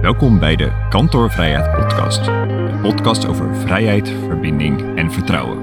Welkom bij de Kantor Vrijheid podcast. Een podcast over vrijheid, verbinding en vertrouwen.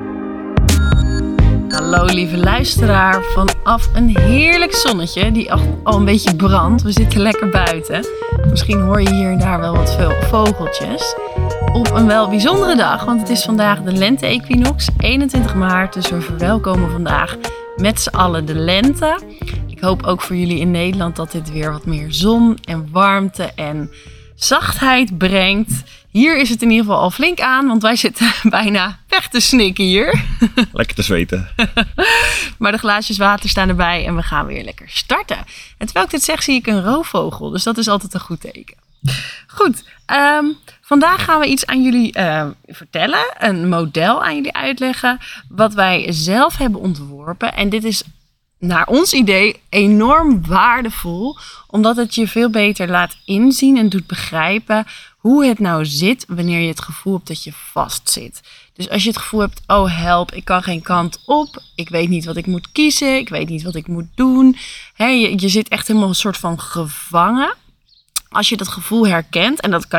Hallo lieve luisteraar, vanaf een heerlijk zonnetje die al een beetje brandt. We zitten lekker buiten. Misschien hoor je hier en daar wel wat veel vogeltjes. Op een wel bijzondere dag, want het is vandaag de lente-equinox, 21 maart. Dus we verwelkomen vandaag met z'n allen de lente. Ik hoop ook voor jullie in Nederland dat dit weer wat meer zon en warmte en zachtheid brengt. Hier is het in ieder geval al flink aan, want wij zitten bijna weg te snikken hier. Lekker te zweten. Maar de glaasjes water staan erbij en we gaan weer lekker starten. En terwijl ik dit zeg, zie ik een roofvogel, dus dat is altijd een goed teken. Goed, vandaag gaan we iets aan jullie vertellen, een model aan jullie uitleggen, wat wij zelf hebben ontworpen. En dit is naar ons idee enorm waardevol, omdat het je veel beter laat inzien en doet begrijpen hoe het nou zit wanneer je het gevoel hebt dat je vastzit. Dus als je het gevoel hebt, oh help, ik kan geen kant op, ik weet niet wat ik moet kiezen, ik weet niet wat ik moet doen. Je zit echt helemaal een soort van gevangen. Als je dat gevoel herkent, en dat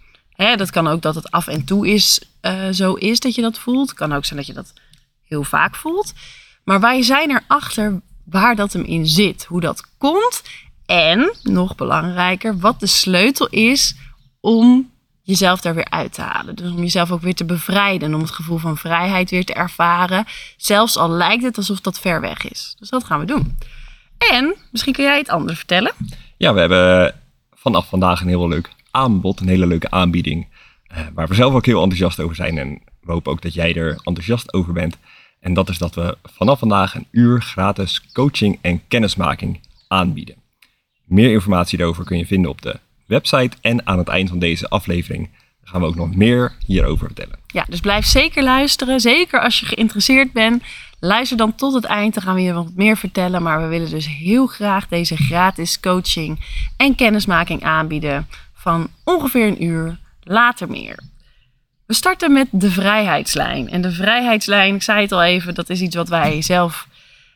kan ook dat het af en toe zo is dat je dat voelt. Het kan ook zijn dat je dat heel vaak voelt. Maar wij zijn erachter waar dat hem in zit, hoe dat komt. En, nog belangrijker, wat de sleutel is om jezelf daar weer uit te halen. Dus om jezelf ook weer te bevrijden, om het gevoel van vrijheid weer te ervaren. Zelfs al lijkt het alsof dat ver weg is. Dus dat gaan we doen. En, misschien kun jij het anders vertellen. Ja, we hebben vanaf vandaag een heel leuk aanbod, een hele leuke aanbieding. Waar we zelf ook heel enthousiast over zijn. En we hopen ook dat jij er enthousiast over bent. En dat is dat we vanaf vandaag een uur gratis coaching en kennismaking aanbieden. Meer informatie daarover kun je vinden op de website. En aan het eind van deze aflevering gaan we ook nog meer hierover vertellen. Ja, dus blijf zeker luisteren. Zeker als je geïnteresseerd bent. Luister dan tot het eind, dan gaan we je wat meer vertellen. Maar we willen dus heel graag deze gratis coaching en kennismaking aanbieden van ongeveer een uur, later meer. We starten met de vrijheidslijn. En de vrijheidslijn, ik zei het al even, dat is iets wat wij zelf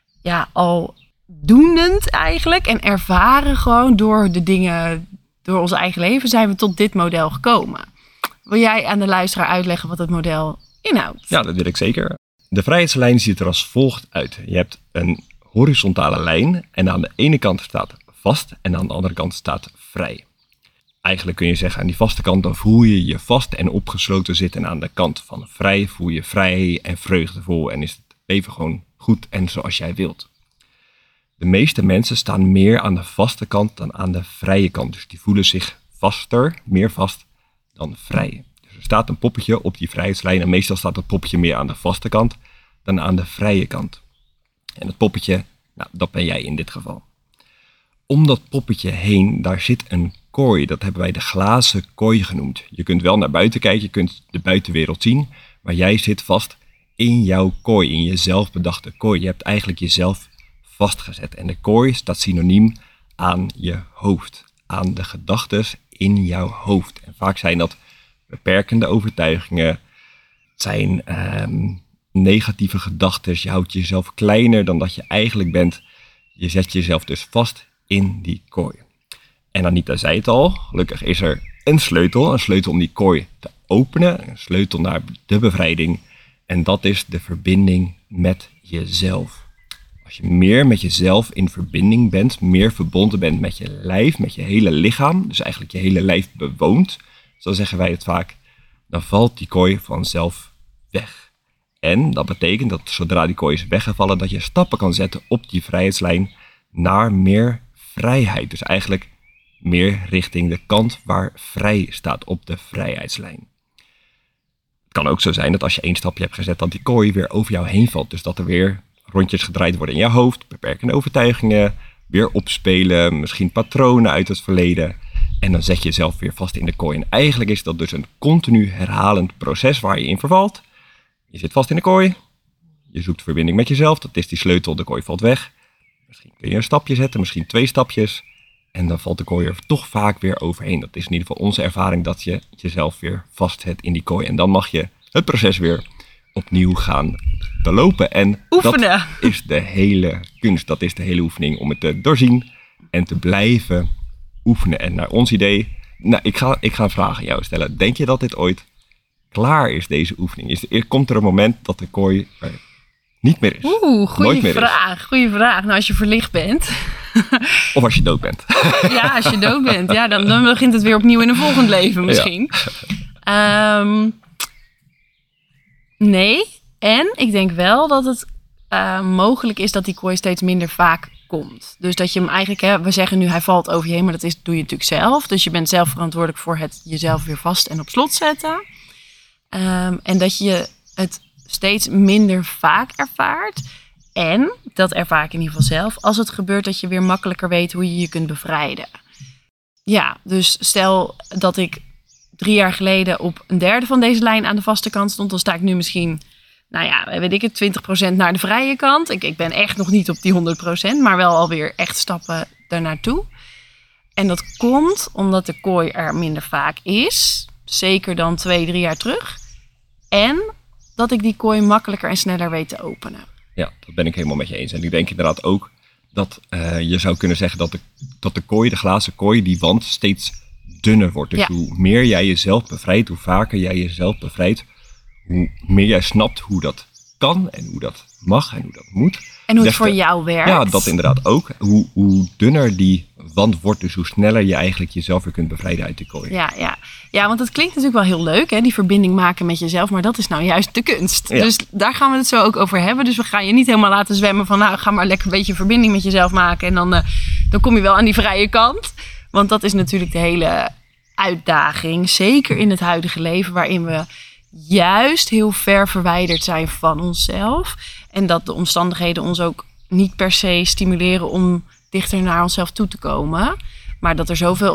al doenend eigenlijk en ervaren gewoon door de dingen, door ons eigen leven zijn we tot dit model gekomen. Wil jij aan de luisteraar uitleggen wat het model inhoudt? Ja, dat wil ik zeker. De vrijheidslijn ziet er als volgt uit. Je hebt een horizontale lijn en aan de ene kant staat vast en aan de andere kant staat vrij. Eigenlijk kun je zeggen, aan die vaste kant dan voel je je vast en opgesloten zitten. En aan de kant van vrij voel je vrij en vreugdevol en is het leven gewoon goed en zoals jij wilt. De meeste mensen staan meer aan de vaste kant dan aan de vrije kant. Dus die voelen zich vaster, meer vast dan vrij. Dus er staat een poppetje op die vrijheidslijn en meestal staat het poppetje meer aan de vaste kant dan aan de vrije kant. En het poppetje, dat ben jij in dit geval. Om dat poppetje heen, daar zit een kooi. Dat hebben wij de glazen kooi genoemd. Je kunt wel naar buiten kijken, je kunt de buitenwereld zien, maar jij zit vast in jouw kooi, in je zelfbedachte kooi. Je hebt eigenlijk jezelf vastgezet. En de kooi staat synoniem aan je hoofd, aan de gedachtes in jouw hoofd. En vaak zijn dat beperkende overtuigingen, het zijn negatieve gedachten. Je houdt jezelf kleiner dan dat je eigenlijk bent. Je zet jezelf dus vast in die kooi. En Anita zei het al, gelukkig is er een sleutel om die kooi te openen. Een sleutel naar de bevrijding. En dat is de verbinding met jezelf. Als je meer met jezelf in verbinding bent, meer verbonden bent met je lijf, met je hele lichaam, dus eigenlijk je hele lijf bewoont, zo zeggen wij het vaak, dan valt die kooi vanzelf weg. En dat betekent dat zodra die kooi is weggevallen, dat je stappen kan zetten op die vrijheidslijn naar meer vrijheid. Dus eigenlijk meer richting de kant waar vrij staat op de vrijheidslijn. Het kan ook zo zijn dat als je 1 stapje hebt gezet, dat die kooi weer over jou heen valt. Dus dat er weer rondjes gedraaid worden in je hoofd, beperkende overtuigingen, weer opspelen, misschien patronen uit het verleden. En dan zet je jezelf weer vast in de kooi. En eigenlijk is dat dus een continu herhalend proces waar je in vervalt. Je zit vast in de kooi, je zoekt verbinding met jezelf, dat is die sleutel, de kooi valt weg. Misschien kun je een stapje zetten, misschien 2 stapjes. En dan valt de kooi er toch vaak weer overheen. Dat is in ieder geval onze ervaring dat je jezelf weer vastzet in die kooi. En dan mag je het proces weer opnieuw gaan belopen. En oefenen. Dat is de hele kunst, dat is de hele oefening om het te doorzien en te blijven oefenen. En naar ons idee Nou, ik ga een vraag aan jou stellen. Denk je dat dit ooit klaar is, deze oefening? Komt er een moment dat de kooi er niet meer is? Goeie vraag. Nou, als je verlicht bent. Of als je dood bent. Ja, als je dood bent. Ja, dan begint het weer opnieuw in een volgend leven misschien. Ja. Nee. En ik denk wel dat het mogelijk is dat die kooi steeds minder vaak komt. Dus dat je hem eigenlijk, we zeggen nu hij valt over je heen, maar dat doe je natuurlijk zelf. Dus je bent zelf verantwoordelijk voor het jezelf weer vast en op slot zetten. En dat je het steeds minder vaak ervaart. En, dat ervaar ik in ieder geval zelf, als het gebeurt dat je weer makkelijker weet hoe je je kunt bevrijden. Ja, dus stel dat ik 3 jaar geleden op een derde van deze lijn aan de vaste kant stond, dan sta ik nu misschien, weet ik het, 20% naar de vrije kant. Ik ben echt nog niet op die 100%, maar wel alweer echt stappen daarnaartoe. En dat komt omdat de kooi er minder vaak is, zeker dan 2-3 jaar terug. En dat ik die kooi makkelijker en sneller weet te openen. Ja, dat ben ik helemaal met je eens. En ik denk inderdaad ook dat je zou kunnen zeggen dat de kooi, de glazen kooi, die wand steeds dunner wordt. Dus hoe meer jij jezelf bevrijdt, hoe vaker jij jezelf bevrijdt, hoe meer jij snapt hoe dat kan en hoe dat mag en hoe dat moet. En hoe het voor jou werkt. Ja, dat inderdaad ook. Hoe dunner die wand wordt, dus hoe sneller je eigenlijk jezelf weer kunt bevrijden uit die kooi. Ja, want het klinkt natuurlijk wel heel leuk, hè, die verbinding maken met jezelf, maar dat is nou juist de kunst. Ja. Dus daar gaan we het zo ook over hebben. Dus we gaan je niet helemaal laten zwemmen van, ga maar lekker een beetje verbinding met jezelf maken en dan kom je wel aan die vrije kant. Want dat is natuurlijk de hele uitdaging, zeker in het huidige leven, waarin we juist heel ver verwijderd zijn van onszelf. En dat de omstandigheden ons ook niet per se stimuleren om dichter naar onszelf toe te komen. Maar dat er zoveel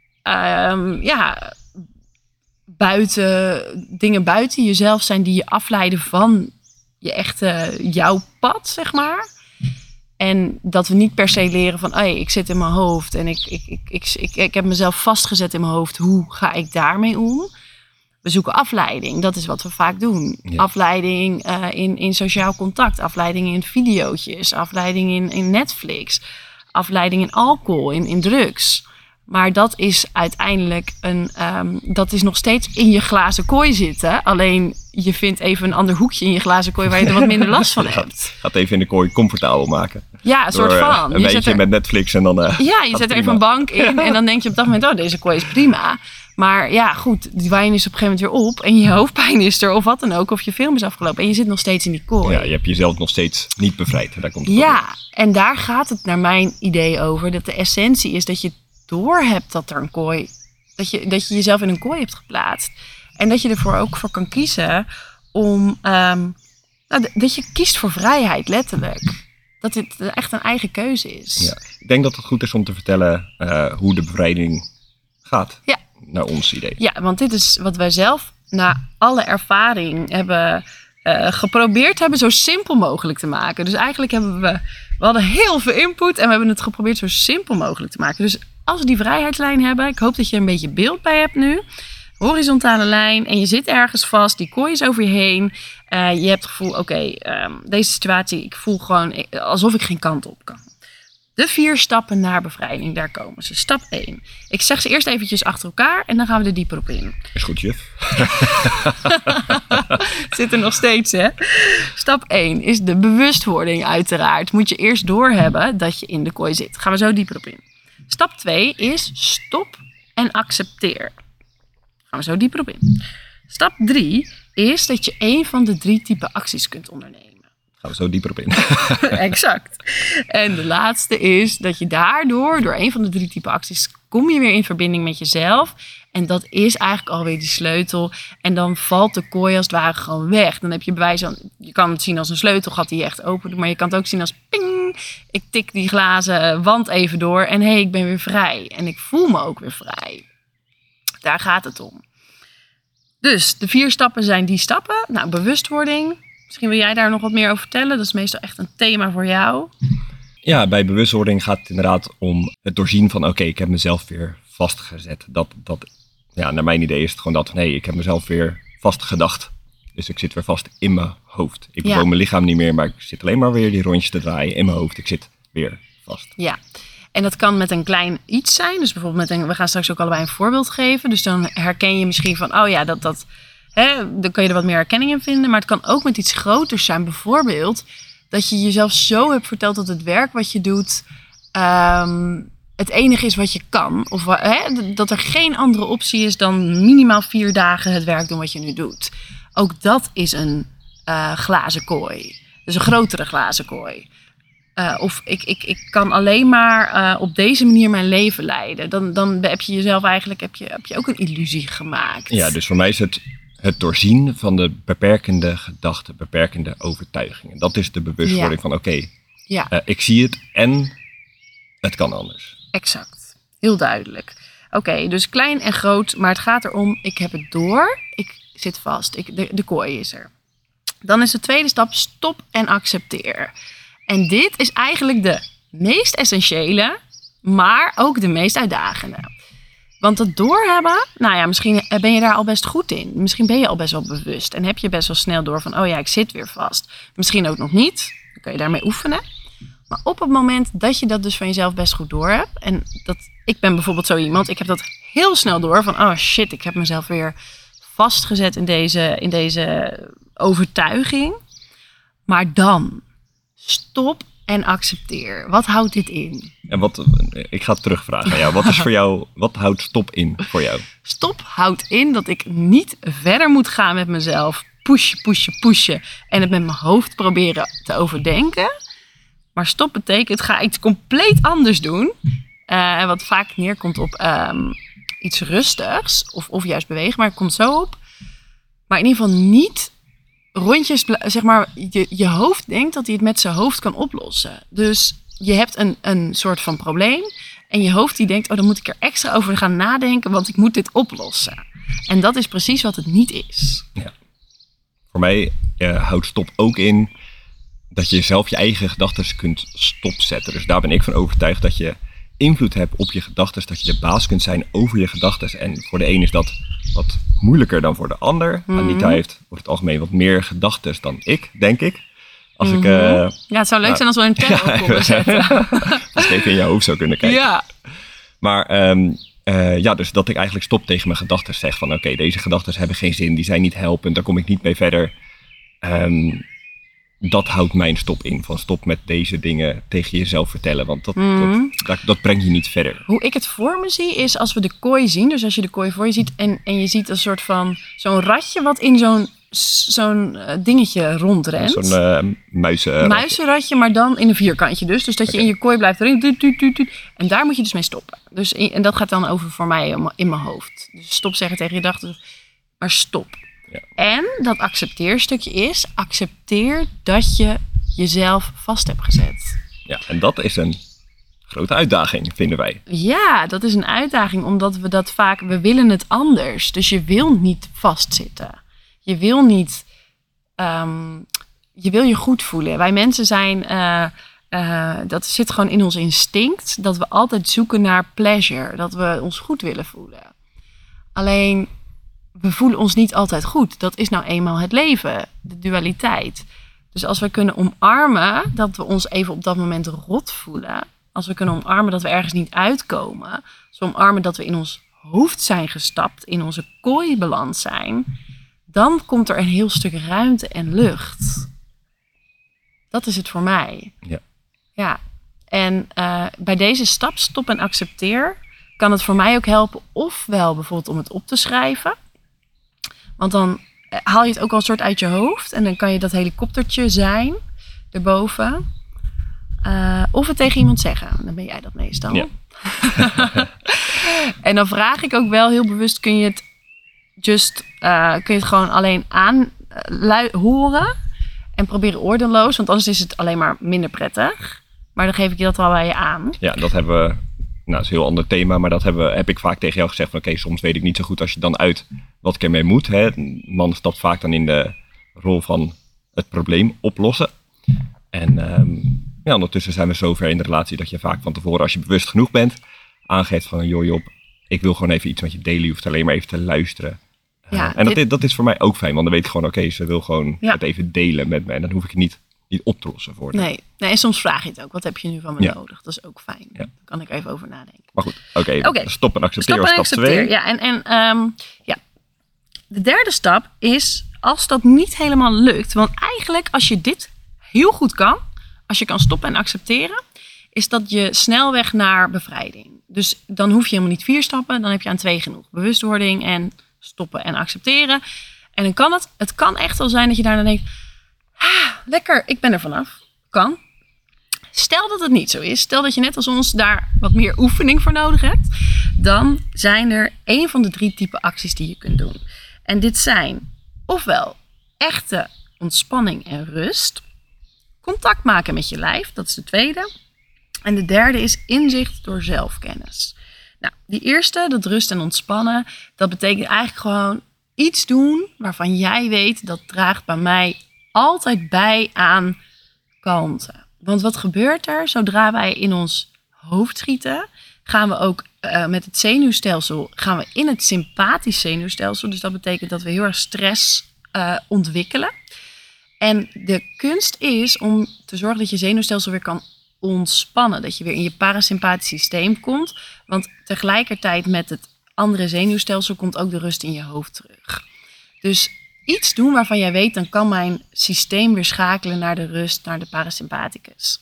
dingen buiten jezelf zijn die je afleiden van jouw pad, zeg maar. En dat we niet per se leren van, ik zit in mijn hoofd en ik heb mezelf vastgezet in mijn hoofd. Hoe ga ik daarmee om? We zoeken afleiding, dat is wat we vaak doen. Ja. Afleiding in sociaal contact, afleiding in videootjes, afleiding in Netflix, afleiding in alcohol, in drugs. Maar dat is uiteindelijk dat is nog steeds in je glazen kooi zitten. Alleen je vindt even een ander hoekje in je glazen kooi waar je er wat minder last van hebt. Gaat even in de kooi comfortabel maken. Ja, een soort van. Een beetje met Netflix en dan... je zet er even een bank in en dan denk je op dat moment, deze kooi is prima. Maar ja, goed, die wijn is op een gegeven moment weer op en je hoofdpijn is er of wat dan ook. Of je film is afgelopen en je zit nog steeds in die kooi. Ja, je hebt jezelf nog steeds niet bevrijd. Daar komt het en daar gaat het naar mijn idee over. Dat de essentie is dat je door hebt dat er een kooi, dat je jezelf in een kooi hebt geplaatst. En dat je ervoor ook voor kan kiezen om, dat je kiest voor vrijheid, letterlijk. Dat het echt een eigen keuze is. Ja, ik denk dat het goed is om te vertellen hoe de bevrijding gaat. Ja. Naar ons idee. Ja, want dit is wat wij zelf na alle ervaring hebben geprobeerd hebben zo simpel mogelijk te maken. Dus eigenlijk we hadden heel veel input en we hebben het geprobeerd zo simpel mogelijk te maken. Dus als we die vrijheidslijn hebben, ik hoop dat je er een beetje beeld bij hebt nu. Horizontale lijn en je zit ergens vast, die kooi is over je heen. Je hebt het gevoel, deze situatie, ik voel gewoon alsof ik geen kant op kan. De 4 stappen naar bevrijding, daar komen ze. Stap 1. Ik zeg ze eerst eventjes achter elkaar en dan gaan we er dieper op in. Is goed, juf. Zit er nog steeds, hè? Stap 1 is de bewustwording uiteraard. Moet je eerst doorhebben dat je in de kooi zit. Gaan we zo dieper op in. Stap 2 is stop en accepteer. Gaan we zo dieper op in. Stap 3 is dat je 1 van de 3 typen acties kunt ondernemen. Gaan we zo dieper op in. Exact. En de laatste is dat je daardoor, door 1 van de 3 typen acties, kom je weer in verbinding met jezelf. En dat is eigenlijk alweer die sleutel. En dan valt de kooi als het ware gewoon weg. Dan heb je bewijs van, je kan het zien als een sleutelgat die je echt open doet. Maar je kan het ook zien als ping. Ik tik die glazen wand even door. En ik ben weer vrij. En ik voel me ook weer vrij. Daar gaat het om. Dus de 4 stappen zijn die stappen. Nou, bewustwording. Misschien wil jij daar nog wat meer over vertellen. Dat is meestal echt een thema voor jou. Ja, bij bewustwording gaat het inderdaad om het doorzien van... ik heb mezelf weer vastgezet. Naar mijn idee is het gewoon dat van... ik heb mezelf weer vastgedacht. Dus ik zit weer vast in mijn hoofd. Ik bewoon mijn lichaam niet meer, maar ik zit alleen maar weer die rondjes te draaien in mijn hoofd. Ik zit weer vast. Ja, En dat kan met een klein iets zijn. Dus bijvoorbeeld we gaan straks ook allebei een voorbeeld geven. Dus dan herken je misschien van, dan kan je er wat meer herkenning in vinden. Maar het kan ook met iets groters zijn. Bijvoorbeeld dat je jezelf zo hebt verteld dat het werk wat je doet het enige is wat je kan. Of dat er geen andere optie is dan minimaal 4 dagen het werk doen wat je nu doet. Ook dat is een glazen kooi. Dus een grotere glazen kooi. Of ik kan alleen maar op deze manier mijn leven leiden. Dan heb je jezelf eigenlijk heb je ook een illusie gemaakt. Ja, dus voor mij is het doorzien van de beperkende gedachten, beperkende overtuigingen. Dat is de bewustwording van ik zie het en het kan anders. Exact. Heel duidelijk. Oké, dus klein en groot, maar het gaat erom, ik heb het door, ik zit vast, de kooi is er. Dan is de tweede stap, stop en accepteer. En dit is eigenlijk de meest essentiële, maar ook de meest uitdagende. Want het doorhebben, misschien ben je daar al best goed in. Misschien ben je al best wel bewust en heb je best wel snel door van, ik zit weer vast. Misschien ook nog niet, dan kun je daarmee oefenen. Maar op het moment dat je dat dus van jezelf best goed door hebt. En ik ben bijvoorbeeld zo iemand, ik heb dat heel snel door van, ik heb mezelf weer vastgezet in deze overtuiging. Maar dan, stop en accepteer. Wat houdt dit in? En ik ga het terugvragen aan jou. Wat is voor jou, wat houdt stop in voor jou? Stop houdt in dat ik niet verder moet gaan met mezelf. Pushen. En het met mijn hoofd proberen te overdenken. Maar stop betekent, ga iets compleet anders doen. Wat vaak neerkomt op iets rustigs. Of juist bewegen, maar het komt zo op. Maar in ieder geval niet rondjes, zeg maar, je hoofd denkt dat hij het met zijn hoofd kan oplossen. Dus je hebt een soort van probleem. En je hoofd die denkt, dan moet ik er extra over gaan nadenken, want ik moet dit oplossen. En dat is precies wat het niet is. Ja. Voor mij houdt stop ook in dat je zelf je eigen gedachten kunt stopzetten. Dus daar ben ik van overtuigd dat je invloed hebt op je gedachten, dat je de baas kunt zijn over je gedachten. En voor de een is dat wat moeilijker dan voor de ander. Anita heeft over het algemeen wat meer gedachten dan ik, denk ik. Als ik, het zou leuk zijn als we een tel op konden zetten. Als ik even in je hoofd zou kunnen kijken. Ja. Maar dus dat ik eigenlijk stop tegen mijn gedachten, zeg van deze gedachten hebben geen zin, die zijn niet helpend, daar kom ik niet mee verder. Dat houdt mijn stop in. Van stop met deze dingen tegen jezelf vertellen. Want dat brengt je niet verder. Hoe ik het voor me zie is als we de kooi zien. Dus als je de kooi voor je ziet en je ziet een soort van zo'n ratje wat in zo'n dingetje rondrent. Zo'n muizenratje, maar dan in een vierkantje dus. Dus dat je in je kooi blijft erin. En daar moet je dus mee stoppen. Dus en dat gaat dan over voor mij in mijn hoofd. Dus stop zeggen tegen je gedachten. Maar stop. Ja. En dat accepteerstukje is, accepteer dat je jezelf vast hebt gezet. Ja, en dat is een grote uitdaging, vinden wij. Ja, dat is een uitdaging, omdat we willen het anders. Dus je wil niet vastzitten. Je wil niet, je wil je goed voelen. Wij mensen zijn, dat zit gewoon in ons instinct, dat we altijd zoeken naar pleasure. Dat we ons goed willen voelen. Alleen, we voelen ons niet altijd goed. Dat is nou eenmaal het leven, de dualiteit. Dus als we kunnen omarmen dat we ons even op dat moment rot voelen. Als we kunnen omarmen dat we ergens niet uitkomen. Als we omarmen dat we in ons hoofd zijn gestapt, in onze kooi beland zijn. Dan komt er een heel stuk ruimte en lucht. Dat is het voor mij. Ja. En bij deze stap, stop en accepteer, kan het voor mij ook helpen. Ofwel bijvoorbeeld om het op te schrijven. Want dan haal je het ook al een soort uit je hoofd. En dan kan je dat helikoptertje zijn erboven. Of het tegen iemand zeggen. Dan ben jij dat meestal. Ja. En dan vraag ik ook wel heel bewust. Kun je het gewoon alleen horen. En proberen oordeelloos. Want anders is het alleen maar minder prettig. Maar dan geef ik je dat al bij je aan. Ja, dat hebben we. Nou, dat is een heel ander thema, maar dat heb ik vaak tegen jou gezegd van soms weet ik niet zo goed als je dan uit wat ik ermee moet. Hè. Een man stapt vaak dan in de rol van het probleem oplossen. En ondertussen zijn we zover in de relatie dat je vaak van tevoren, als je bewust genoeg bent, aangeeft van Job, ik wil gewoon even iets met je delen, je hoeft alleen maar even te luisteren. Ja, en dat is voor mij ook fijn, want dan weet ik gewoon ze wil gewoon het even delen met me en dan hoef ik het niet niet op te lossen worden. Nee, en soms vraag je het ook. Wat heb je nu van me nodig? Dat is ook fijn. Ja. Daar kan ik even over nadenken. Maar goed, oké. Stop en accepteer was stap 2. Ja, ja. De derde stap is, als dat niet helemaal lukt. Want eigenlijk, als je dit heel goed kan, als je kan stoppen en accepteren, is dat je snelweg naar bevrijding. Dus dan hoef je helemaal niet 4 stappen, dan heb je aan 2 genoeg. Bewustwording en stoppen en accepteren. En dan kan het kan echt wel zijn dat je daarna denkt, lekker, ik ben er vanaf. Kan. Stel dat het niet zo is, stel dat je net als ons daar wat meer oefening voor nodig hebt, dan zijn er 1 van de 3 typen acties die je kunt doen. En dit zijn ofwel echte ontspanning en rust, contact maken met je lijf, dat is de tweede. En de derde is inzicht door zelfkennis. Nou, die eerste, dat rust en ontspannen, dat betekent eigenlijk gewoon iets doen waarvan jij weet, dat draagt bij mij altijd bij aan kalmte. Want wat gebeurt er zodra wij in ons hoofd schieten? Gaan we ook met het zenuwstelsel, gaan we in het sympathisch zenuwstelsel. Dus dat betekent dat we heel erg stress ontwikkelen. En de kunst is om te zorgen dat je zenuwstelsel weer kan ontspannen. Dat je weer in je parasympathisch systeem komt. Want tegelijkertijd met het andere zenuwstelsel komt ook de rust in je hoofd terug. Dus iets doen waarvan jij weet, dan kan mijn systeem weer schakelen naar de rust, naar de parasympathicus.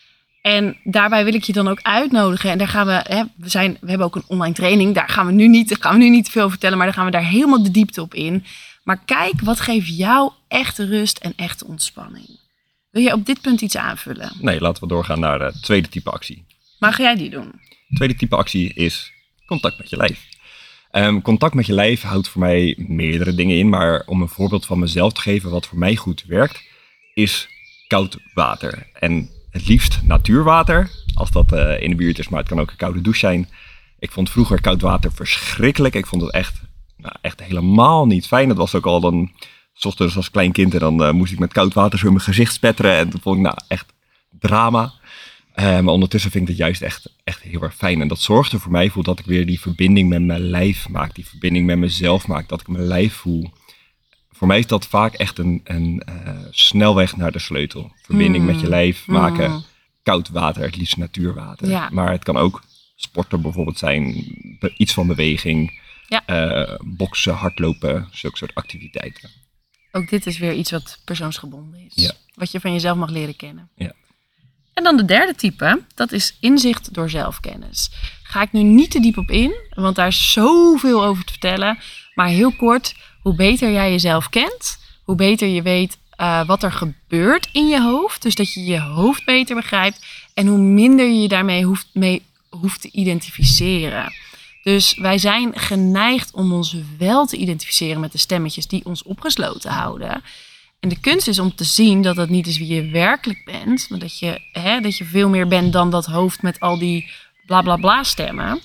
En daarbij wil ik je dan ook uitnodigen. En daar gaan we hebben ook een online training. Daar gaan we nu niet te veel vertellen, maar dan gaan we daar helemaal de diepte op in. Maar kijk, wat geeft jou echte rust en echte ontspanning? Wil je op dit punt iets aanvullen? Nee, laten we doorgaan naar het tweede type actie. Maar ga jij die doen? Het tweede type actie is contact met je lijf. Contact met je lijf houdt voor mij meerdere dingen in. Maar om een voorbeeld van mezelf te geven wat voor mij goed werkt, is koud water. En het liefst natuurwater, als dat in de buurt is. Maar het kan ook een koude douche zijn. Ik vond vroeger koud water verschrikkelijk. Ik vond het echt helemaal niet fijn. Het was ook al dan, 's ochtends als klein kind, en dan moest ik met koud water zo in mijn gezicht spetteren. En dat vond ik echt drama. Maar ondertussen vind ik het juist echt heel erg fijn. En dat zorgt er voor mij voor dat ik weer die verbinding met mijn lijf maak. Die verbinding met mezelf maak. Dat ik mijn lijf voel. Voor mij is dat vaak echt een snelweg naar de sleutel. Verbinding met je lijf maken. Koud water, het liefst natuurwater. Ja. Maar het kan ook sporten bijvoorbeeld zijn. Iets van beweging. Ja. Boksen, hardlopen. Zulke soort activiteiten. Ook dit is weer iets wat persoonsgebonden is. Ja. Wat je van jezelf mag leren kennen. Ja. En dan de derde type, dat is inzicht door zelfkennis. Ga ik nu niet te diep op in, want daar is zoveel over te vertellen. Maar heel kort, hoe beter jij jezelf kent, hoe beter je weet wat er gebeurt in je hoofd. Dus dat je je hoofd beter begrijpt en hoe minder je je daarmee hoeft te identificeren. Dus wij zijn geneigd om ons wel te identificeren met de stemmetjes die ons opgesloten houden. En de kunst is om te zien dat dat niet is wie je werkelijk bent. Maar dat je veel meer bent dan dat hoofd met al die bla bla bla stemmen.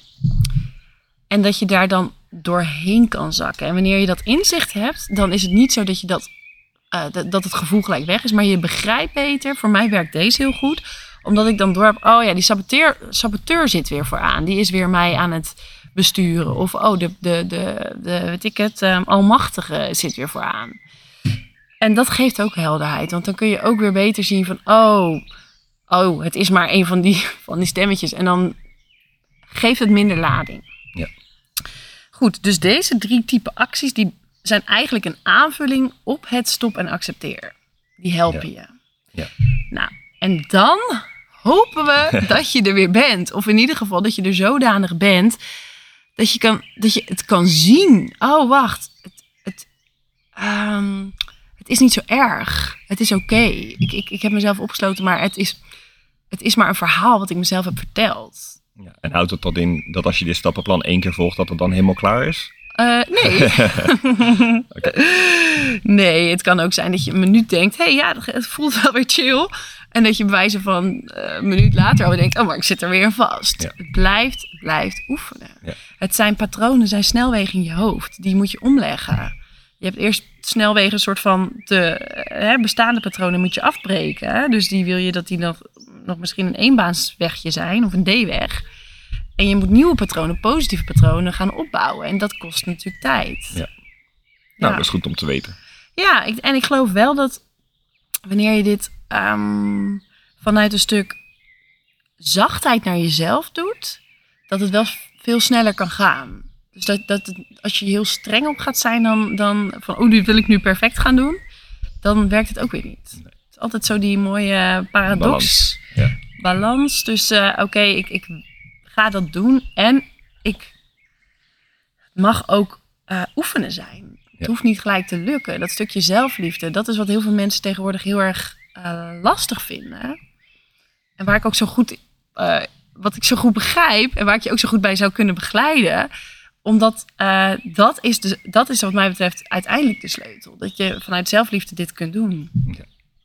En dat je daar dan doorheen kan zakken. En wanneer je dat inzicht hebt, dan is het niet zo dat je dat het gevoel gelijk weg is. Maar je begrijpt beter. Voor mij werkt deze heel goed. Omdat ik dan door heb, oh ja, die saboteur zit weer vooraan. Die is weer mij aan het besturen. Of almachtige zit weer vooraan. En dat geeft ook helderheid. Want dan kun je ook weer beter zien van, oh, het is maar een van die stemmetjes. En dan geeft het minder lading. Ja. Goed, dus deze 3 typen acties, die zijn eigenlijk een aanvulling op het stop en accepteer. Die helpen je. Ja. Nou, en dan hopen we dat je er weer bent. Of in ieder geval dat je er zodanig bent dat je het kan zien. Oh, wacht. Het is niet zo erg. Het is oké. Ik heb mezelf opgesloten, maar het is maar een verhaal wat ik mezelf heb verteld. Ja, en houdt het tot in dat als je dit stappenplan 1 keer volgt, dat het dan helemaal klaar is? Nee. Okay. Nee, het kan ook zijn dat je een minuut denkt, het voelt wel weer chill. En dat je bij wijze van een minuut later al denkt, maar ik zit er weer vast. Ja. Het blijft oefenen. Ja. Het zijn patronen, zijn snelwegen in je hoofd. Die moet je omleggen. Je hebt eerst snelwegen, een soort van bestaande patronen moet je afbreken. Hè? Dus die wil je dat die nog misschien een eenbaanswegje zijn of een D-weg. En je moet nieuwe patronen, positieve patronen gaan opbouwen. En dat kost natuurlijk tijd. Ja. Nou, dat is goed om te weten. Ja, en ik geloof wel dat wanneer je dit vanuit een stuk zachtheid naar jezelf doet, dat het wel veel sneller kan gaan. Dus als je heel streng op gaat zijn, dan van dit wil ik nu perfect gaan doen, dan werkt het ook weer niet. Nee. Het is altijd zo die mooie paradox. Balans tussen, ik ga dat doen en ik mag ook oefenen zijn. Het hoeft niet gelijk te lukken. Dat stukje zelfliefde, dat is wat heel veel mensen tegenwoordig heel erg lastig vinden. En waar ik ook zo goed, wat ik zo goed begrijp en waar ik je ook zo goed bij zou kunnen begeleiden. Omdat dat is wat mij betreft uiteindelijk de sleutel. Dat je vanuit zelfliefde dit kunt doen. Ja.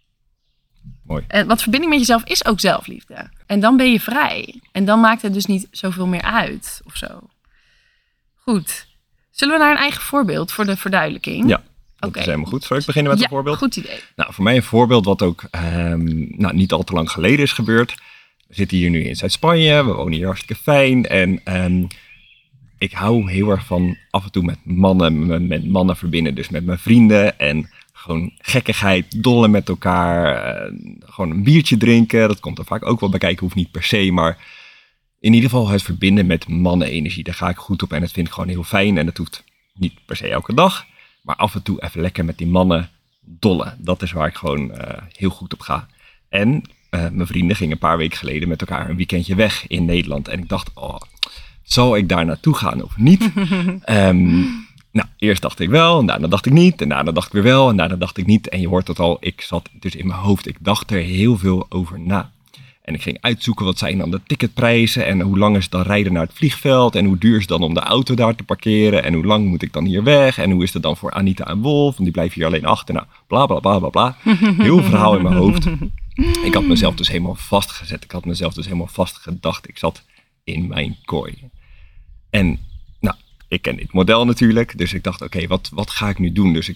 Mooi. En wat verbinding met jezelf is ook zelfliefde. En dan ben je vrij. En dan maakt het dus niet zoveel meer uit of zo. Goed. Zullen we naar een eigen voorbeeld voor de verduidelijking? Ja, dat is helemaal goed. Zal ik beginnen met een voorbeeld? Goed idee. Nou, voor mij een voorbeeld wat ook niet al te lang geleden is gebeurd. We zitten hier nu in Zuid-Spanje. We wonen hier hartstikke fijn. En ik hou heel erg van af en toe met mannen verbinden. Dus met mijn vrienden en gewoon gekkigheid, dollen met elkaar. Gewoon een biertje drinken. Dat komt er vaak ook wel bij kijken. Hoeft niet per se, maar in ieder geval het verbinden met mannenenergie. Daar ga ik goed op en dat vind ik gewoon heel fijn. En dat hoeft niet per se elke dag. Maar af en toe even lekker met die mannen dollen. Dat is waar ik gewoon heel goed op ga. En mijn vrienden gingen een paar weken geleden met elkaar een weekendje weg in Nederland. En ik dacht, zal ik daar naartoe gaan of niet? Nou, eerst dacht ik wel, en daarna dacht ik niet. En daarna dacht ik weer wel, en daarna dacht ik niet. En je hoort het al, ik zat dus in mijn hoofd. Ik dacht er heel veel over na. En ik ging uitzoeken, wat zijn dan de ticketprijzen? En hoe lang is het dan rijden naar het vliegveld? En hoe duur is het dan om de auto daar te parkeren? En hoe lang moet ik dan hier weg? En hoe is het dan voor Anita en Wolf? Want die blijven hier alleen achter. Nou, bla bla bla bla bla. Heel verhaal in mijn hoofd. Ik had mezelf dus helemaal vastgezet. Ik had mezelf dus helemaal vastgedacht. Ik zat in mijn kooi. En nou, ik ken dit model natuurlijk. Dus ik dacht, oké, wat ga ik nu doen? Dus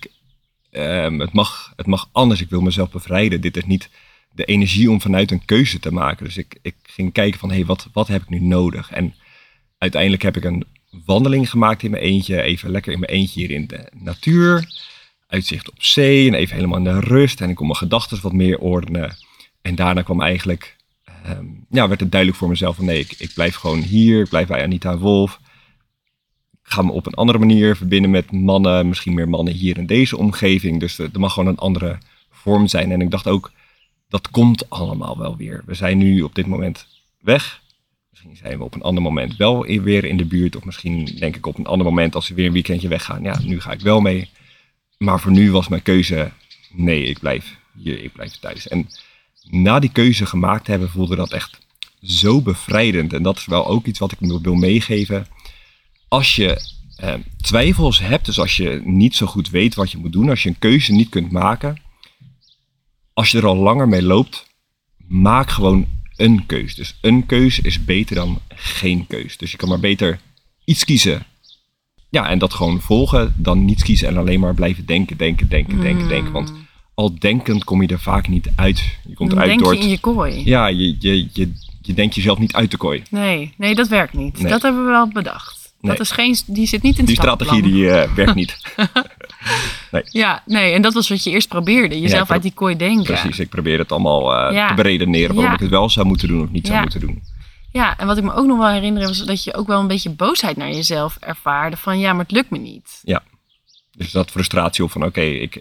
het mag anders. Ik wil mezelf bevrijden. Dit is niet de energie om vanuit een keuze te maken. Dus ik ging kijken van, wat heb ik nu nodig? En uiteindelijk heb ik een wandeling gemaakt in mijn eentje. Even lekker in mijn eentje hier in de natuur. Uitzicht op zee en even helemaal in de rust. En ik kon mijn gedachten wat meer ordenen. En daarna kwam eigenlijk, werd het duidelijk voor mezelf van nee, ik blijf gewoon hier. Ik blijf bij Anita en Wolf. Ik ga me op een andere manier verbinden met mannen. Misschien meer mannen hier in deze omgeving. Dus er mag gewoon een andere vorm zijn. En ik dacht ook, dat komt allemaal wel weer. We zijn nu op dit moment weg. Misschien zijn we op een ander moment wel weer in de buurt. Of misschien denk ik op een ander moment als we weer een weekendje weggaan. Ja, nu ga ik wel mee. Maar voor nu was mijn keuze, nee, ik blijf hier, ik blijf thuis. En na die keuze gemaakt hebben, voelde dat echt zo bevrijdend. En dat is wel ook iets wat ik wil meegeven. Als je twijfels hebt, dus als je niet zo goed weet wat je moet doen, als je een keuze niet kunt maken, als je er al langer mee loopt, maak gewoon een keus. Dus een keus is beter dan geen keus. Dus je kan maar beter iets kiezen. Ja, en dat gewoon volgen, dan niets kiezen en alleen maar blijven denken. Want al denkend kom je er vaak niet uit. Je komt eruit denk door je in je kooi. Ja, je denkt jezelf niet uit de kooi. Nee, dat werkt niet. Nee. Dat hebben we wel bedacht. Nee. Dat is die zit niet in het Die strategie die werkt niet. Nee. Ja, nee, en dat was wat je eerst probeerde. Jezelf uit die kooi denken. Precies, ik probeer het allemaal te beredeneren waarom ik het wel zou moeten doen of niet zou moeten doen. Ja, en wat ik me ook nog wel herinner was dat je ook wel een beetje boosheid naar jezelf ervaarde. Van maar het lukt me niet. Ja, dus dat frustratie op van ik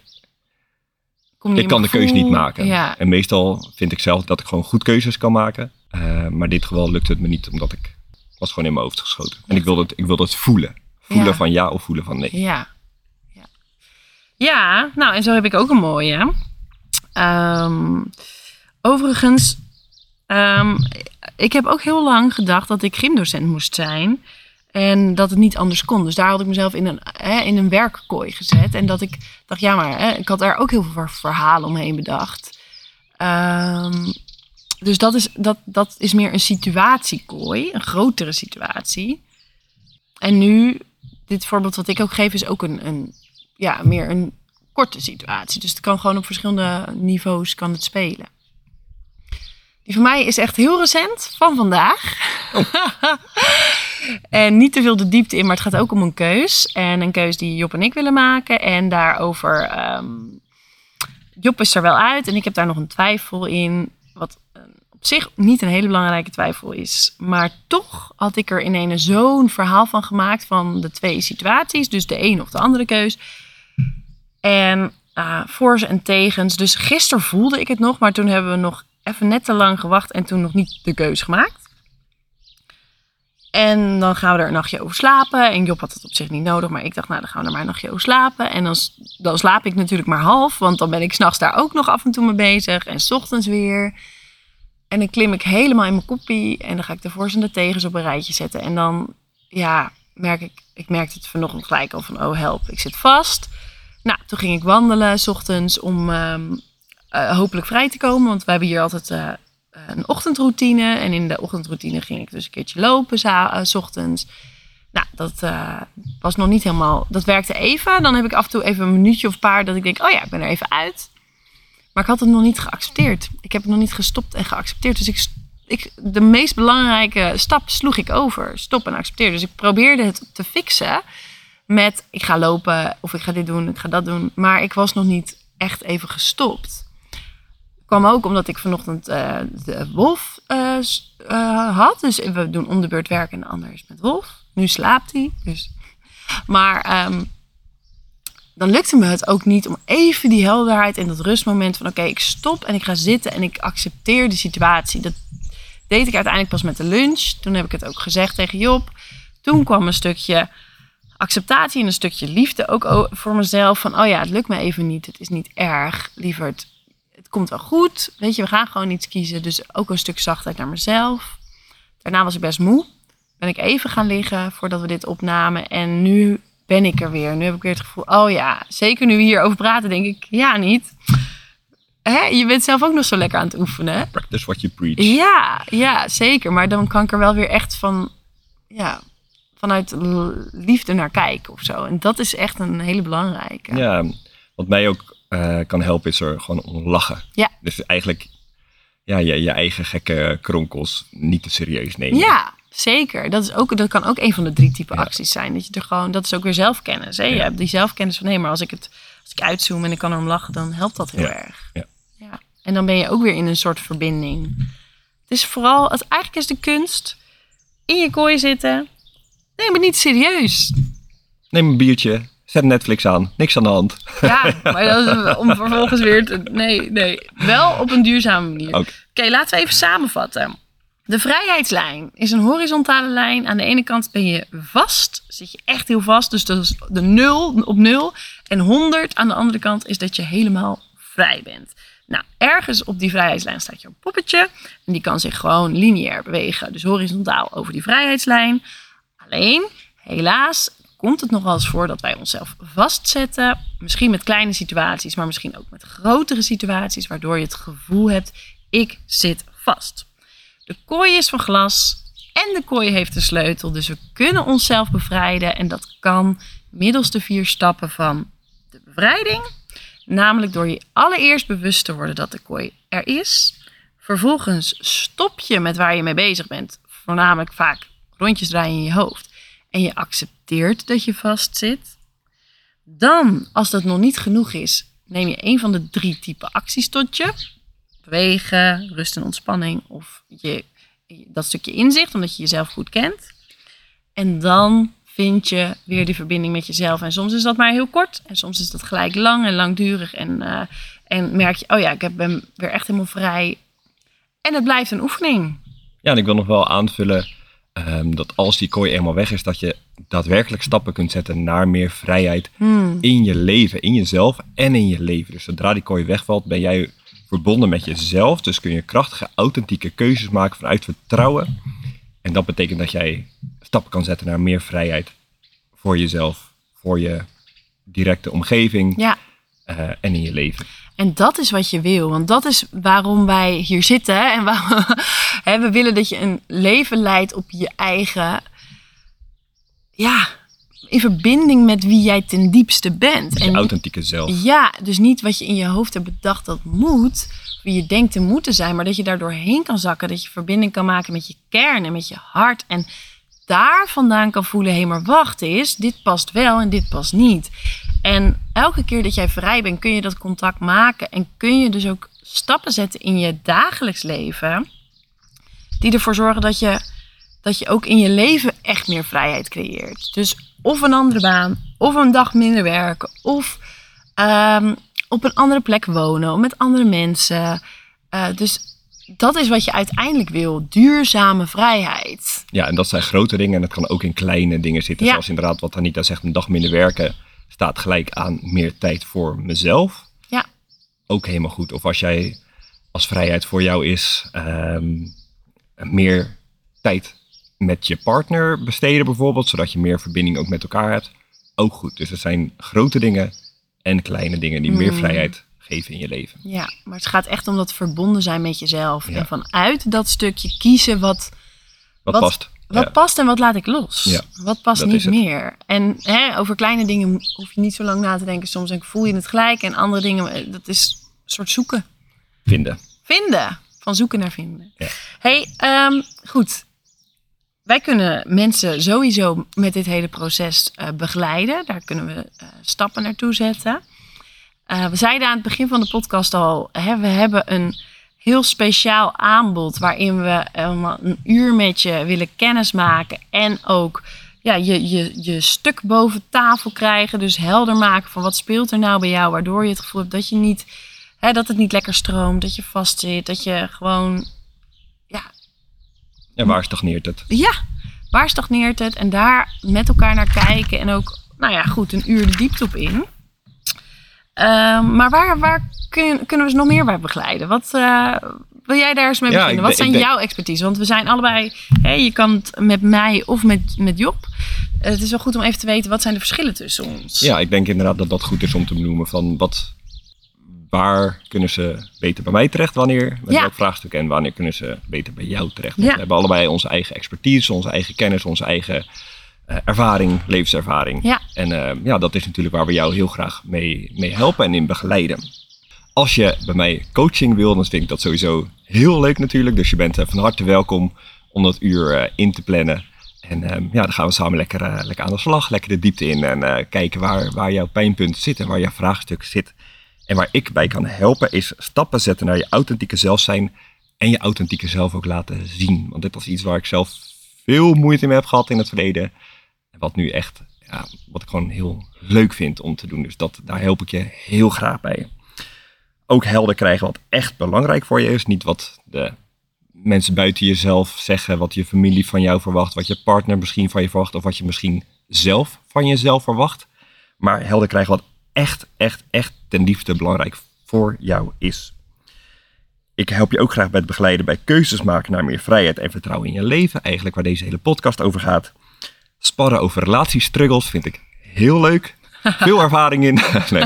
kan de keuze niet maken. Ja. En meestal vind ik zelf dat ik gewoon goed keuzes kan maken. Maar in dit geval lukte het me niet, omdat ik was gewoon in mijn hoofd geschoten. En ik wilde het voelen. Voelen van ja of voelen van nee. Ja, nou en zo heb ik ook een mooie. Overigens, ik heb ook heel lang gedacht dat ik gymdocent moest zijn. En dat het niet anders kon. Dus daar had ik mezelf in een werkkooi gezet. En dat ik dacht, ik had daar ook heel veel verhalen omheen bedacht. Dus dat is meer een situatiekooi. Een grotere situatie. En nu, dit voorbeeld wat ik ook geef, is ook meer een korte situatie. Dus het kan gewoon op verschillende niveaus kan het spelen. Die van mij is echt heel recent, van vandaag. En niet te veel de diepte in, maar het gaat ook om een keus. En een keus die Job en ik willen maken. En daarover Job is er wel uit en ik heb daar nog een twijfel in. Wat op zich niet een hele belangrijke twijfel is. Maar toch had ik er in een zo'n verhaal van gemaakt van de 2 situaties. Dus de een of de andere keus. En voor's en tegens. Dus gisteren voelde ik het nog, maar toen hebben we nog even net te lang gewacht en toen nog niet de keus gemaakt. En dan gaan we er een nachtje over slapen. En Job had het op zich niet nodig, maar ik dacht, nou, dan gaan we er maar een nachtje over slapen. En dan slaap ik natuurlijk maar half, want dan ben ik 's nachts daar ook nog af en toe mee bezig. En 's ochtends weer. En dan klim ik helemaal in mijn koppie en dan ga ik de voor's en de tegens op een rijtje zetten. En dan, merk ik merkte het vanochtend gelijk al van, oh help, ik zit vast. Nou, toen ging ik wandelen 's ochtends om hopelijk vrij te komen, want we hebben hier altijd een ochtendroutine. En in de ochtendroutine ging ik dus een keertje lopen 's ochtends. Nou, dat was nog niet helemaal... Dat werkte even. Dan heb ik af en toe even een minuutje of een paar dat ik denk, oh ja, ik ben er even uit. Maar ik had het nog niet geaccepteerd. Ik heb het nog niet gestopt en geaccepteerd. Dus de meest belangrijke stap sloeg ik over. Stop en accepteer. Dus ik probeerde het te fixen met ik ga lopen of ik ga dit doen, ik ga dat doen. Maar ik was nog niet echt even gestopt. Kwam ook omdat ik vanochtend de Wolf had. Dus we doen om de beurt werk en de ander is met Wolf. Nu slaapt hij. Dus. Maar dan lukte me het ook niet om even die helderheid en dat rustmoment van oké, ik stop en ik ga zitten en ik accepteer de situatie. Dat deed ik uiteindelijk pas met de lunch. Toen heb ik het ook gezegd tegen Job. Toen kwam een stukje acceptatie en een stukje liefde ook voor mezelf. Van oh ja, het lukt me even niet. Het is niet erg. Lieverd, het komt wel goed. Weet je, we gaan gewoon iets kiezen. Dus ook een stuk zachtheid naar mezelf. Daarna was ik best moe. Ben ik even gaan liggen voordat we dit opnamen. En nu ben ik er weer. Nu heb ik weer het gevoel, oh ja, zeker nu we hierover praten, denk ik, ja niet. Hè? Je bent zelf ook nog zo lekker aan het oefenen. Practice what you preach. Ja, zeker. Maar dan kan ik er wel weer echt vanuit liefde naar kijken of zo. En dat is echt een hele belangrijke. Ja, wat mij ook kan helpen is er gewoon om lachen. Ja. Dus eigenlijk je eigen gekke kronkels niet te serieus nemen. Ja, zeker. Dat kan ook een van de 3 typen acties zijn. Dat je er gewoon, dat is ook weer zelfkennis. Hè? Je hebt die zelfkennis van maar als ik uitzoom en ik kan erom lachen, dan helpt dat heel erg. Ja. En dan ben je ook weer in een soort verbinding. Het is vooral, eigenlijk is de kunst in je kooi zitten. Neem het niet serieus. Neem een biertje, zet Netflix aan, niks aan de hand. Ja, maar dat is om vervolgens weer te... Nee, wel op een duurzame manier. Oké, laten we even samenvatten. De vrijheidslijn is een horizontale lijn. Aan de ene kant ben je vast, zit je echt heel vast. Dus dat is de 0 op 0. En 100 aan de andere kant is dat je helemaal vrij bent. Nou, ergens op die vrijheidslijn staat je een poppetje. En die kan zich gewoon lineair bewegen. Dus horizontaal over die vrijheidslijn. Alleen, helaas, komt het nog wel eens voor dat wij onszelf vastzetten. Misschien met kleine situaties, maar misschien ook met grotere situaties. Waardoor je het gevoel hebt, ik zit vast. De kooi is van glas en de kooi heeft een sleutel. Dus we kunnen onszelf bevrijden. En dat kan middels de 4 stappen van de bevrijding. Namelijk door je allereerst bewust te worden dat de kooi er is. Vervolgens stop je met waar je mee bezig bent. Voornamelijk vaak rondjes draaien in je hoofd. En je accepteert dat je vastzit. Dan, als dat nog niet genoeg is, neem je een van de 3 typen acties tot je. Bewegen, rust en ontspanning of dat stukje inzicht, omdat je jezelf goed kent. En dan vind je weer die verbinding met jezelf. En soms is dat maar heel kort en soms is dat gelijk lang en langdurig. En merk je, oh ja, ben weer echt helemaal vrij. En het blijft een oefening. Ja, en ik wil nog wel aanvullen dat als die kooi eenmaal weg is, dat je daadwerkelijk stappen kunt zetten naar meer vrijheid in je leven, in jezelf en in je leven. Dus zodra die kooi wegvalt, ben jij verbonden met jezelf. Dus kun je krachtige, authentieke keuzes maken vanuit vertrouwen. En dat betekent dat jij stappen kan zetten naar meer vrijheid voor jezelf, voor je directe omgeving en in je leven. En dat is wat je wil, want dat is waarom wij hier zitten. En waarom, we willen dat je een leven leidt op je eigen, in verbinding met wie jij ten diepste bent. Je authentieke zelf. Ja, dus niet wat je in je hoofd hebt bedacht dat moet, wie je denkt te moeten zijn, maar dat je daar doorheen kan zakken, dat je verbinding kan maken met je kern en met je hart. En daar vandaan kan voelen, maar wacht eens, dit past wel en dit past niet. En elke keer dat jij vrij bent, kun je dat contact maken. En kun je dus ook stappen zetten in je dagelijks leven. Die ervoor zorgen dat je ook in je leven echt meer vrijheid creëert. Dus of een andere baan, of een dag minder werken. Of op een andere plek wonen, of met andere mensen. Dus dat is wat je uiteindelijk wil. Duurzame vrijheid. Ja, en dat zijn grote dingen en dat kan ook in kleine dingen zitten. Ja. Zoals inderdaad wat Anita zegt, een dag minder werken staat gelijk aan meer tijd voor mezelf. Ja. Ook helemaal goed. Of als jij als vrijheid voor jou is meer tijd met je partner besteden bijvoorbeeld, zodat je meer verbinding ook met elkaar hebt. Ook goed. Dus er zijn grote dingen en kleine dingen die meer vrijheid geven in je leven. Ja, maar het gaat echt om dat verbonden zijn met jezelf. Ja. En vanuit dat stukje kiezen wat Past. Wat past en wat laat ik los? Ja, Wat past dat niet is het. meer? En over kleine dingen hoef je niet zo lang na te denken. Soms voel je het gelijk. En andere dingen, dat is een soort zoeken. Vinden. Vinden. Van zoeken naar vinden. Ja. Hey, goed. Wij kunnen mensen sowieso met dit hele proces begeleiden. Daar kunnen we stappen naartoe zetten. We zeiden aan het begin van de podcast al, we hebben een heel speciaal aanbod waarin we een uur met je willen kennismaken en ook je stuk boven tafel krijgen. Dus helder maken van wat speelt er nou bij jou, waardoor je het gevoel hebt dat je niet, dat het niet lekker stroomt, dat je vastzit, dat je gewoon, En waar stagneert het? waar stagneert het? En daar met elkaar naar kijken en ook, een uur de diepte op in. Maar waar kunnen we ze nog meer bij begeleiden? Wat wil jij daar eens mee beginnen? Wat zijn jouw expertise? Want we zijn allebei, je kan het met mij of met Job. Het is wel goed om even te weten, wat zijn de verschillen tussen ons? Ja, ik denk inderdaad dat dat goed is om te benoemen van waar kunnen ze beter bij mij terecht, wanneer, met welk vraagstuk en wanneer kunnen ze beter bij jou terecht. Want we hebben allebei onze eigen expertise, onze eigen kennis, onze eigen ervaring, levenservaring. Ja. En dat is natuurlijk waar we jou heel graag mee helpen en in begeleiden. Als je bij mij coaching wil, dan vind ik dat sowieso heel leuk natuurlijk. Dus je bent van harte welkom om dat uur in te plannen. En dan gaan we samen lekker aan de slag, lekker de diepte in en kijken waar jouw pijnpunten zitten, waar jouw vraagstuk zit. En waar ik bij kan helpen is stappen zetten naar je authentieke zelf zijn en je authentieke zelf ook laten zien. Want dit was iets waar ik zelf veel moeite mee heb gehad in het verleden. En wat nu echt, wat ik gewoon heel leuk vind om te doen. Dus daar help ik je heel graag bij. Ook helder krijgen wat echt belangrijk voor je is. Niet wat de mensen buiten jezelf zeggen, wat je familie van jou verwacht, wat je partner misschien van je verwacht of wat je misschien zelf van jezelf verwacht. Maar helder krijgen wat echt ten diepste belangrijk voor jou is. Ik help je ook graag bij het begeleiden bij keuzes maken naar meer vrijheid en vertrouwen in je leven. Eigenlijk waar deze hele podcast over gaat. Sparren over relatiestruggles vind ik heel leuk. Veel ervaring in.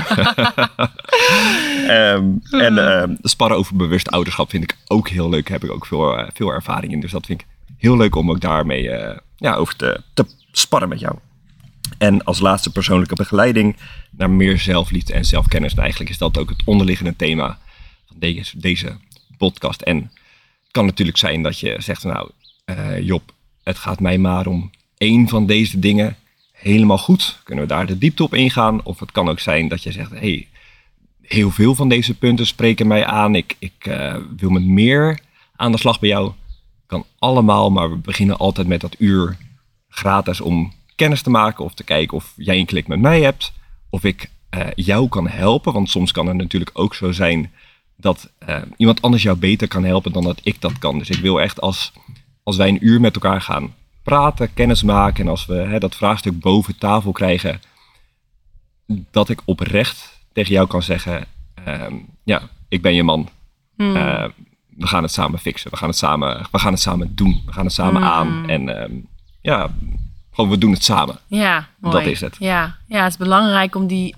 Sparren over bewust ouderschap vind ik ook heel leuk. Daar heb ik ook veel ervaring in. Dus dat vind ik heel leuk om ook daarmee over te sparren met jou. En als laatste persoonlijke begeleiding naar meer zelfliefde en zelfkennis. En eigenlijk is dat ook het onderliggende thema van deze podcast. En het kan natuurlijk zijn dat je zegt, Job, het gaat mij maar om één van deze dingen. Helemaal goed, kunnen we daar de diepte op ingaan? Of het kan ook zijn dat je zegt, heel veel van deze punten spreken mij aan. Ik wil met meer aan de slag bij jou. Kan allemaal, maar we beginnen altijd met dat uur gratis om kennis te maken of te kijken of jij een klik met mij hebt. Of ik jou kan helpen, want soms kan het natuurlijk ook zo zijn dat iemand anders jou beter kan helpen dan dat ik dat kan. Dus ik wil echt als wij een uur met elkaar gaan praten, kennis maken en als we dat vraagstuk boven tafel krijgen, dat ik oprecht tegen jou kan zeggen, ik ben je man. We gaan het samen fixen. We gaan het samen doen. We gaan het samen aan. En gewoon we doen het samen. Ja, mooi. Dat is het. Ja, het is belangrijk om die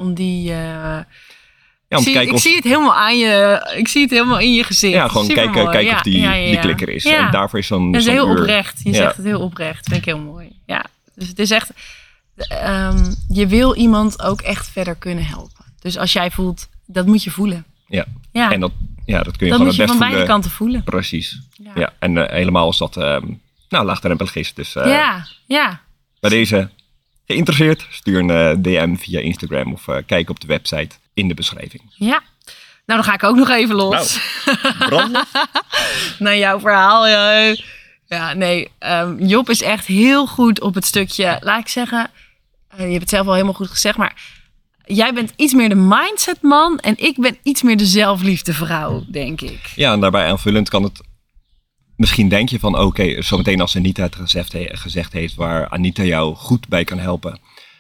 ik zie het helemaal aan je. Ik zie het helemaal in je gezicht. Ja, gewoon kijken of die klikker is. Ja. En daarvoor is zo'n dat is heel uur oprecht. Je zegt het heel oprecht. Vind ik heel mooi. Ja. Dus het is echt, je wil iemand ook echt verder kunnen helpen. Dus als jij voelt, dat moet je voelen. Ja. En dat kun je dat gewoon moet het je best van voelen. beide kanten voelen. Precies. Ja. En helemaal als dat laagdrempelig is. Dus bij deze Geïnteresseerd? Stuur een DM via Instagram of kijk op de website in de beschrijving. Ja, nou dan ga ik ook nog even los. Brandlos? Nou, jouw verhaal. Ja, nee. Job is echt heel goed op het stukje, laat ik zeggen, je hebt het zelf al helemaal goed gezegd, maar jij bent iets meer de mindsetman en ik ben iets meer de zelfliefdevrouw, denk ik. Ja, en daarbij aanvullend kan het. Misschien denk je van oké, zometeen als Anita het gezegd heeft waar Anita jou goed bij kan helpen.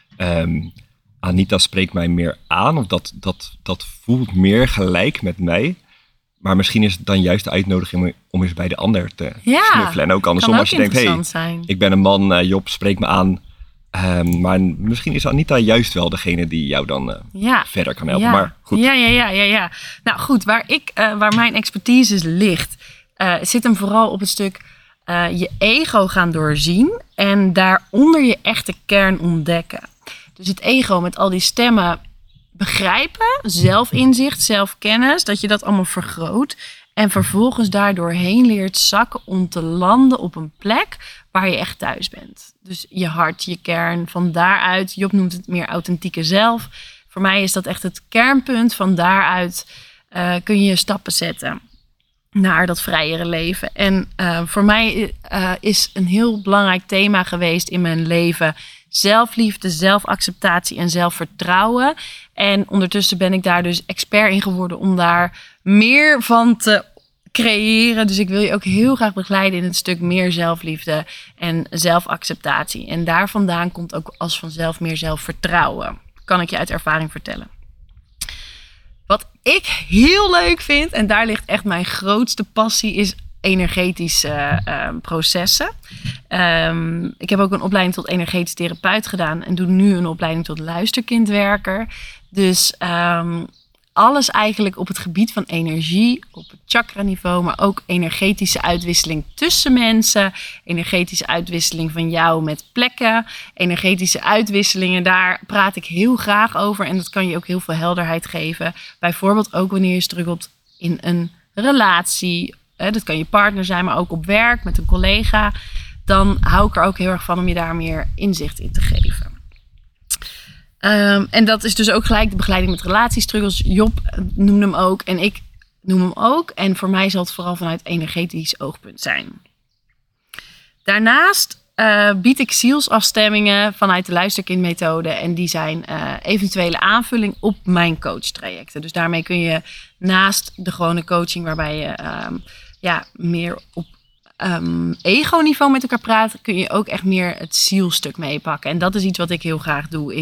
Anita spreekt mij meer aan of dat voelt meer gelijk met mij. Maar misschien is het dan juist de uitnodiging om eens bij de ander te snuffelen. En ook andersom als je denkt, ik ben een man, Job spreekt me aan. Maar misschien is Anita juist wel degene die jou dan verder kan helpen. Ja. Maar goed. Ja. Nou goed, waar mijn expertise ligt, zit hem vooral op het stuk je ego gaan doorzien en daaronder je echte kern ontdekken. Dus het ego met al die stemmen begrijpen, zelfinzicht, zelfkennis, dat je dat allemaal vergroot en vervolgens daardoorheen leert zakken om te landen op een plek waar je echt thuis bent. Dus je hart, je kern, van daaruit, Job noemt het meer authentieke zelf. Voor mij is dat echt het kernpunt, van daaruit kun je stappen zetten naar dat vrijere leven. En voor mij is een heel belangrijk thema geweest in mijn leven zelfliefde, zelfacceptatie en zelfvertrouwen. En ondertussen ben ik daar dus expert in geworden om daar meer van te creëren. Dus ik wil je ook heel graag begeleiden in het stuk meer zelfliefde en zelfacceptatie. En daar vandaan komt ook als vanzelf meer zelfvertrouwen. Kan ik je uit ervaring vertellen. Wat ik heel leuk vind, en daar ligt echt mijn grootste passie, is energetische processen. Ik heb ook een opleiding tot energetisch therapeut gedaan en doe nu een opleiding tot luisterkindwerker. Dus alles eigenlijk op het gebied van energie, op het chakraniveau, maar ook energetische uitwisseling tussen mensen, energetische uitwisseling van jou met plekken, energetische uitwisselingen, daar praat ik heel graag over en dat kan je ook heel veel helderheid geven. Bijvoorbeeld ook wanneer je struggelt in een relatie, dat kan je partner zijn, maar ook op werk met een collega, dan hou ik er ook heel erg van om je daar meer inzicht in te geven. En dat is dus ook gelijk de begeleiding met relatiestruggles. Job noemde hem ook en ik noem hem ook. En voor mij zal het vooral vanuit energetisch oogpunt zijn. Daarnaast bied ik zielsafstemmingen vanuit de luisterkindmethode. En die zijn eventuele aanvulling op mijn coachtrajecten. Dus daarmee kun je naast de gewone coaching waarbij je meer op ego-niveau met elkaar praten, kun je ook echt meer het zielstuk meepakken. En dat is iets wat ik heel graag doe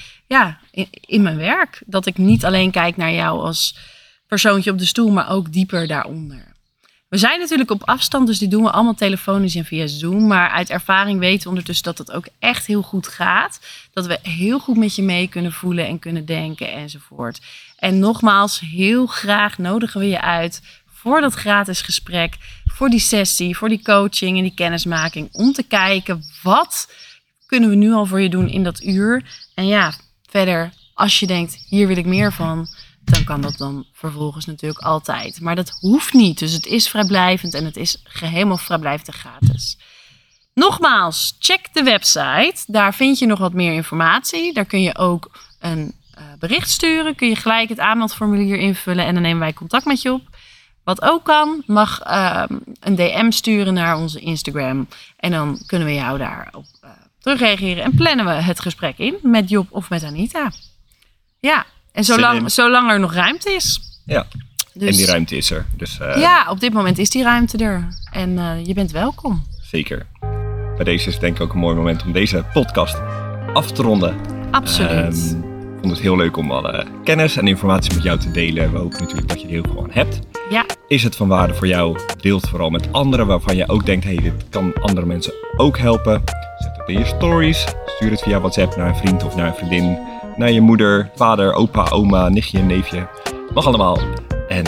in mijn werk. Dat ik niet alleen kijk naar jou als persoontje op de stoel, maar ook dieper daaronder. We zijn natuurlijk op afstand, dus die doen we allemaal telefonisch en via Zoom. Maar uit ervaring weten we ondertussen dat het ook echt heel goed gaat. Dat we heel goed met je mee kunnen voelen en kunnen denken enzovoort. En nogmaals, heel graag nodigen we je uit voor dat gratis gesprek, voor die sessie, voor die coaching en die kennismaking. Om te kijken, wat kunnen we nu al voor je doen in dat uur? En verder, als je denkt, hier wil ik meer van, dan kan dat dan vervolgens natuurlijk altijd. Maar dat hoeft niet. Dus het is vrijblijvend en het is helemaal vrijblijvend en gratis. Nogmaals, check de website. Daar vind je nog wat meer informatie. Daar kun je ook een bericht sturen. Kun je gelijk het aanmeldformulier invullen en dan nemen wij contact met je op. Wat ook kan, mag een DM sturen naar onze Instagram. En dan kunnen we jou daarop terugreageren. En plannen we het gesprek in met Job of met Anita. Ja, en zolang er nog ruimte is. Ja, dus, en die ruimte is er. Dus, op dit moment is die ruimte er. En je bent welkom. Zeker. Bij deze is het denk ik ook een mooi moment om deze podcast af te ronden. Absoluut. Ik vond het heel leuk om alle kennis en informatie met jou te delen. We hopen natuurlijk dat je die heel veel aan hebt. Ja. Is het van waarde voor jou? Deel het vooral met anderen waarvan je ook denkt, dit kan andere mensen ook helpen. Zet het in je stories. Stuur het via WhatsApp naar een vriend of naar een vriendin. Naar je moeder, vader, opa, oma, nichtje, neefje. Mag allemaal. En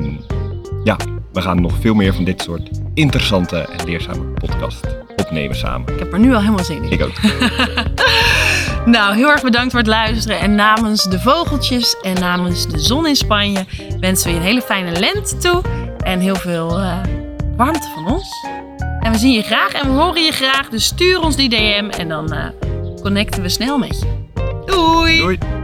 we gaan nog veel meer van dit soort interessante en leerzame podcast opnemen samen. Ik heb er nu al helemaal zin in. Ik ook. Nou, heel erg bedankt voor het luisteren. En namens de vogeltjes en namens de zon in Spanje wensen we je een hele fijne lente toe. En heel veel warmte van ons. En we zien je graag en we horen je graag. Dus stuur ons die DM en dan connecten we snel met je. Doei! Doei!